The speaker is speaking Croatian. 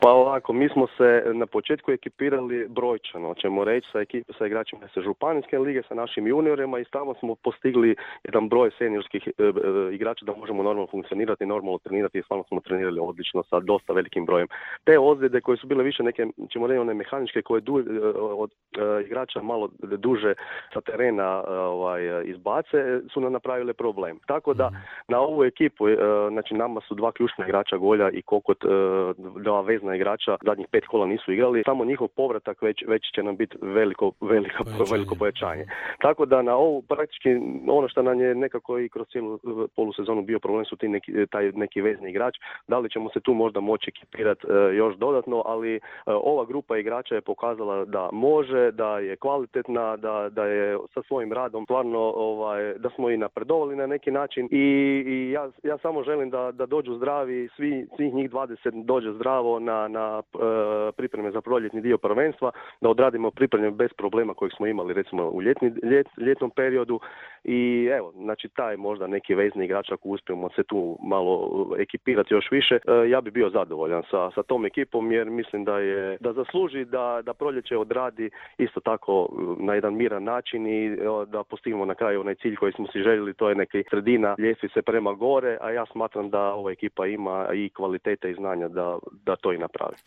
Pa ovako, mi smo se na početku ekipirali brojčano, ćemo reći, sa igračima sa županijske lige, sa našim juniorima i tamo smo postigli jedan broj seniorskih igrača da možemo normalno funkcionirati, normalno trenirati i stvarno smo trenirali odlično sa dosta velikim brojem. Te ozljede koje su bile više neke, ćemo reći, one mehaničke koje od igrača malo duže sa terena izbace, su nam napravile problem. Tako da na ovu ekipu, znači nama su dva ključna igrača Golja i Kokot, dva vezna igrača, zadnjih 5 kola nisu igrali, samo njihov povratak već će nam biti veliko pojačanje. Tako da na ovu praktički ono što nam je nekako i kroz cijelu polusezonu bio problem su taj neki vezni igrač. Da li ćemo se tu možda moći ekipirati još dodatno, ali ova grupa igrača je pokazala da može, da je kvalitetna, da je sa svojim radom stvarno da smo i napredovali na neki način i ja samo želim da dođu zdravi, svih njih 20 dođe zdravo na pripreme za proljetni dio prvenstva, da odradimo pripreme bez problema kojeg smo imali recimo u ljetnom periodu i evo, znači taj možda neki vezni igrač ako uspijemo se tu malo ekipirati još više, ja bi bio zadovoljan sa tom ekipom jer mislim da zasluži da proljeće odradi isto tako na jedan miran način i da postignemo na kraju onaj cilj koji smo si željeli, to je neka sredina ljestvice prema gore, a ja smatram da ova ekipa ima i kvalitete i znanja da to i napravi.